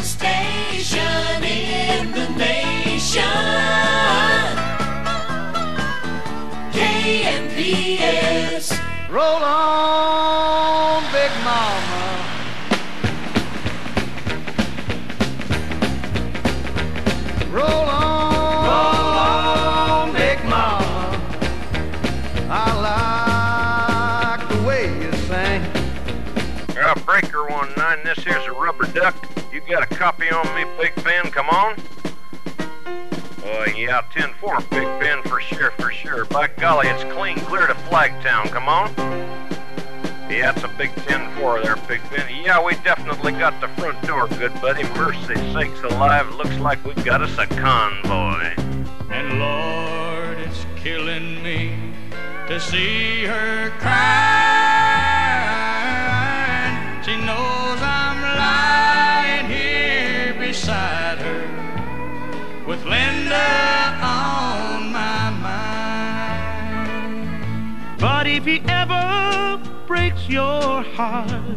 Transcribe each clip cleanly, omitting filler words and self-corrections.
station in the nation. KMPS. Roll on, Big Mama. Roll on, Big Mama. I like the way you sing. Breaker 19, this here's a rubber duck. You got a copy on me, Big Ben? Come on. Yeah, 10-4, Big Ben, for sure. By golly, it's clean clear to Flagtown. Come on. Yeah, it's a big 10-4 there, Big Ben. Yeah, we definitely got the front door, good buddy. Mercy sakes alive, looks like we got us a convoy. And Lord, it's killing me to see her cry. She knows I'm lying here beside her with Linda on my mind. But if he ever breaks your heart,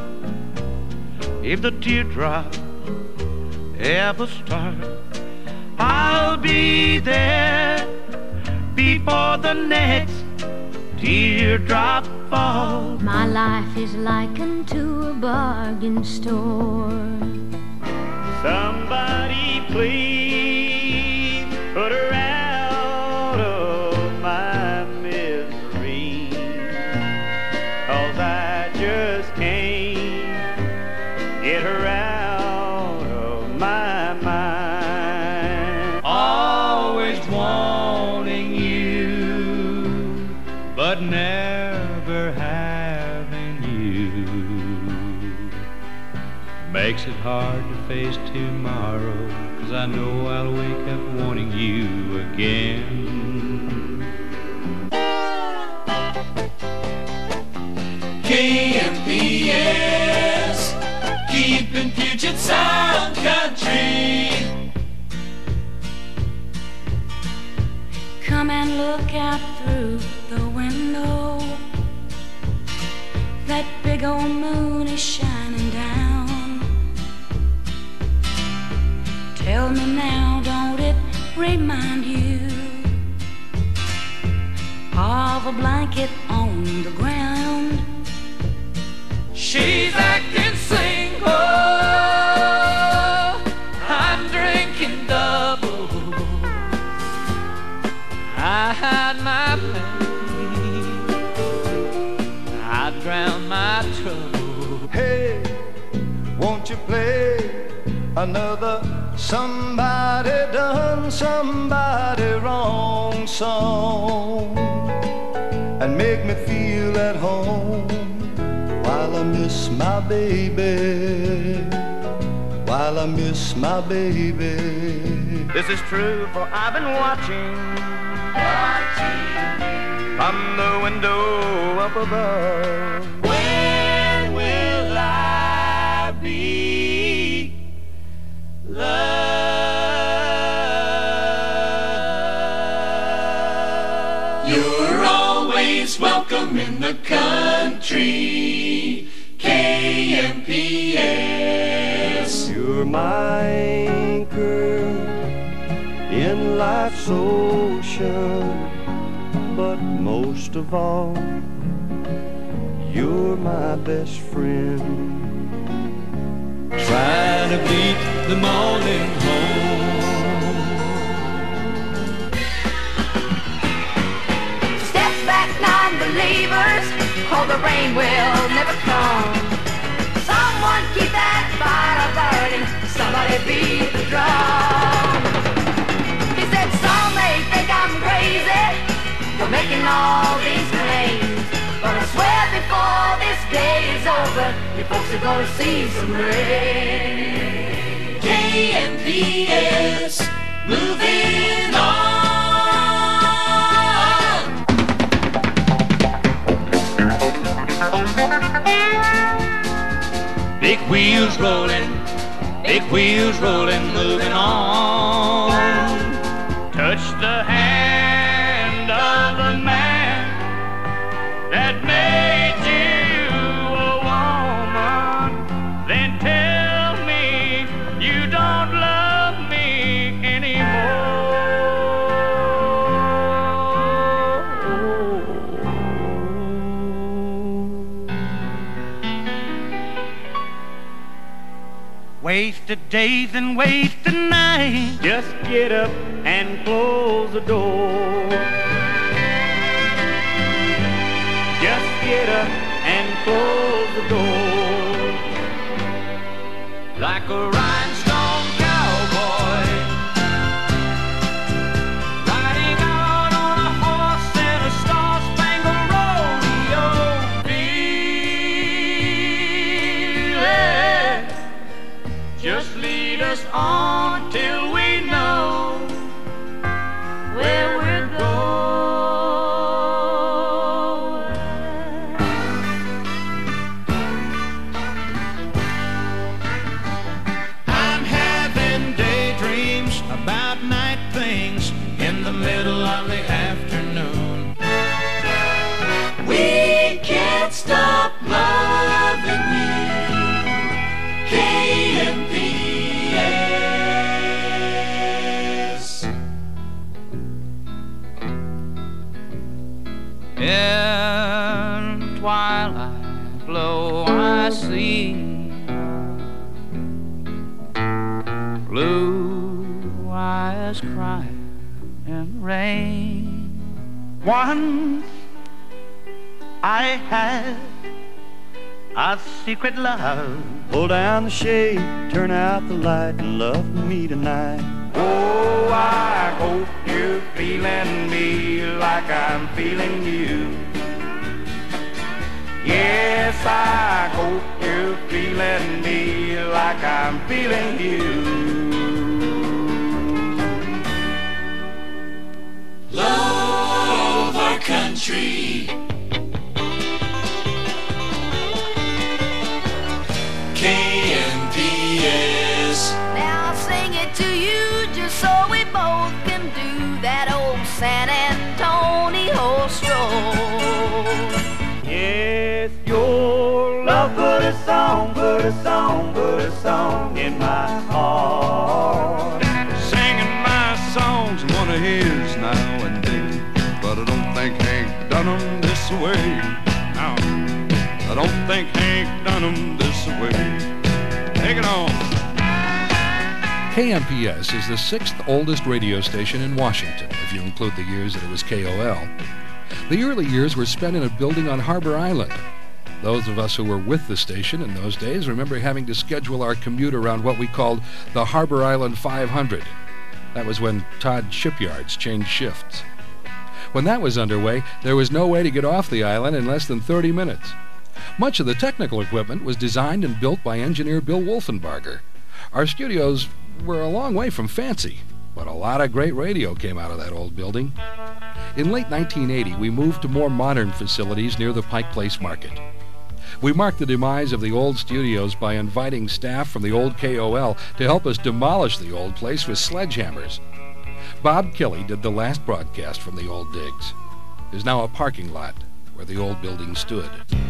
if the teardrop ever starts, I'll be there before the next teardrop falls. My life is likened to a bargain store. Somebody please put her out of my misery, 'cause I just can't get her out of my mind. Always wanting you, but never having you makes it hard to face tomorrow, 'cause I know I'll wake up wanting you again. KMPS, keeping Puget Sound country. Come and look out through the window. That big old moon is shining down. Tell me now, don't it remind you of a blanket on the ground? She's acting single. I'm drinking double. I hide my pain, I drown my trouble. Hey, won't you play another somebody done somebody wrong song and make me feel at home while I miss my baby, while I miss my baby. This is true, for I've been watching from the window up above. When will I be loved? You're always welcome in the country. KMPS. You're my anchor in life's ocean, but most of all, you're my best friend. Try to beat the morning home. Step back, non-believers, or the rain will never come. Someone keep that fire burning, somebody beat the drum. He said some may think I'm crazy for making all these claims, but I swear before this day is over, you folks are gonna see some rain. KMPS, moving on. Big wheels rolling, moving on. Touch the hand of the man that made you a woman. Then tell me wasted days and wasted nights. Just get up and close the door. Just get up and close the door. Like a rhinestone cowboy, riding out on a horse in a star-spangled rodeo. Feel it. Just lead us on till we know where we're going. I'm having daydreams about night things in the middle of the afternoon. We can't stop loving you. KMPS. In twilight glow I see blue eyes crying in rain. Once I had a secret love. Pull down the shade, turn out the light, and love me tonight. Oh, I hope you're feeling me like I'm feeling you. Yes, I hope you're feeling me like I'm feeling you. Love our country. KMPS. Now I'll sing it to you just so we both can do that old San Antonio stroll. Yes, your love put a song, put a song, put a song in my heart. Singing my songs, one of his now and then. But I don't think Hank done 'em this way. No, I don't think Hank done 'em this way. Take it on. KMPS is the 6th oldest radio station in Washington, if you include the years that it was KOL. The early years were spent in a building on Harbor Island. Those of us who were with the station in those days remember having to schedule our commute around what we called the Harbor Island 500. That was when Todd Shipyards changed shifts. When that was underway, there was no way to get off the island in less than 30 minutes. Much of the technical equipment was designed and built by engineer Bill Wolfenbarger. Our studios were a long way from fancy, but a lot of great radio came out of that old building. In late 1980, we moved to more modern facilities near the Pike Place Market. We marked the demise of the old studios by inviting staff from the old KOL to help us demolish the old place with sledgehammers. Bob Kelly did the last broadcast from the old digs. There's now a parking lot where the old building stood.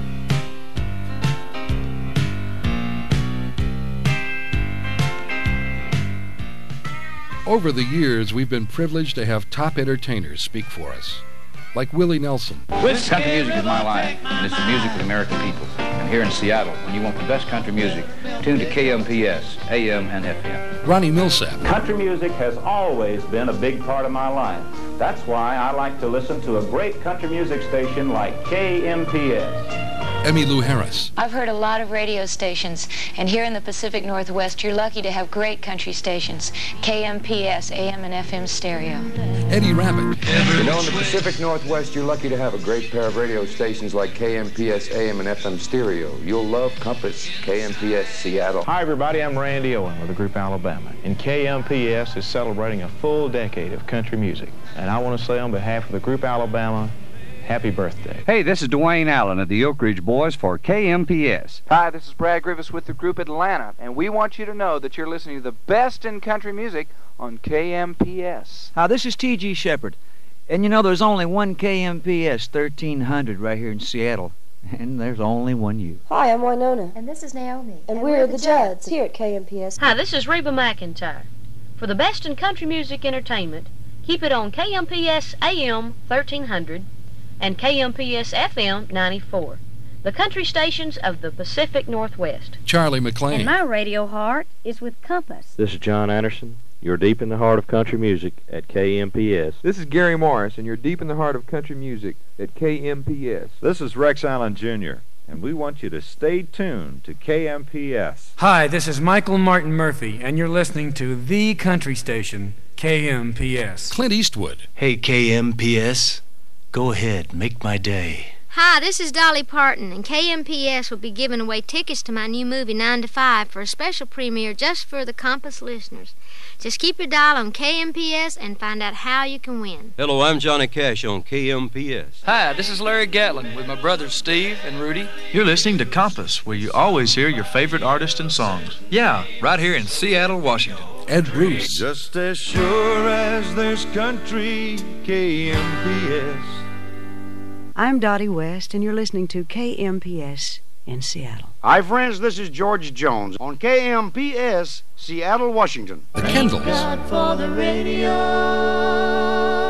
Over the years, we've been privileged to have top entertainers speak for us, like Willie Nelson. Country music is my life, and it's the music of the American people. And here in Seattle, when you want the best country music, tune to KMPS, AM and FM. Ronnie Millsap. Country music has always been a big part of my life. That's why I like to listen to a great country music station like KMPS. Emmylou Harris. I've heard a lot of radio stations, and here in the Pacific Northwest, you're lucky to have great country stations. KMPS, AM and FM stereo. Eddie Rabbit. You know, in the Pacific Northwest, you're lucky to have a great pair of radio stations like KMPS, AM and FM stereo. You'll love Compass, KMPS, Seattle. Hi, everybody. I'm Randy Owen with the Group Alabama, and KMPS is celebrating a full decade of country music. And I want to say on behalf of the Group Alabama, happy birthday. Hey, this is Dwayne Allen of the Oak Ridge Boys for KMPS. Hi, this is Brad Griffiths with the Group Atlanta, and we want you to know that you're listening to the best in country music on KMPS. Hi, this is T.G. Shepard, and you know there's only one KMPS 1300 right here in Seattle, and there's only one you. Hi, I'm Winona. And this is Naomi. And we're the Judds here at KMPS. Hi, this is Reba McEntire. For the best in country music entertainment, keep it on KMPS AM 1300 and KMPS FM 94. the country stations of the Pacific Northwest. Charlie McLean. And my radio heart is with Compass. This is John Anderson. You're deep in the heart of country music at KMPS. This is Gary Morris, and you're deep in the heart of country music at KMPS. This is Rex Allen Jr., and we want you to stay tuned to KMPS. Hi, this is Michael Martin Murphy, and you're listening to the country station, KMPS. Clint Eastwood. Hey, KMPS, go ahead, make my day. Hi, this is Dolly Parton, and KMPS will be giving away tickets to my new movie 9 to 5 for a special premiere just for the Compass listeners. Just keep your dial on KMPS and find out how you can win. Hello, I'm Johnny Cash on KMPS. Hi, this is Larry Gatlin with my brothers Steve and Rudy. You're listening to Compass, where you always hear your favorite artists and songs. Yeah, right here in Seattle, Washington. Ed Bruce. Just as sure as there's country, KMPS. I'm Dottie West, and you're listening to KMPS in Seattle. Hi, friends. This is George Jones on KMPS, Seattle, Washington. The Kendalls. God for the radio.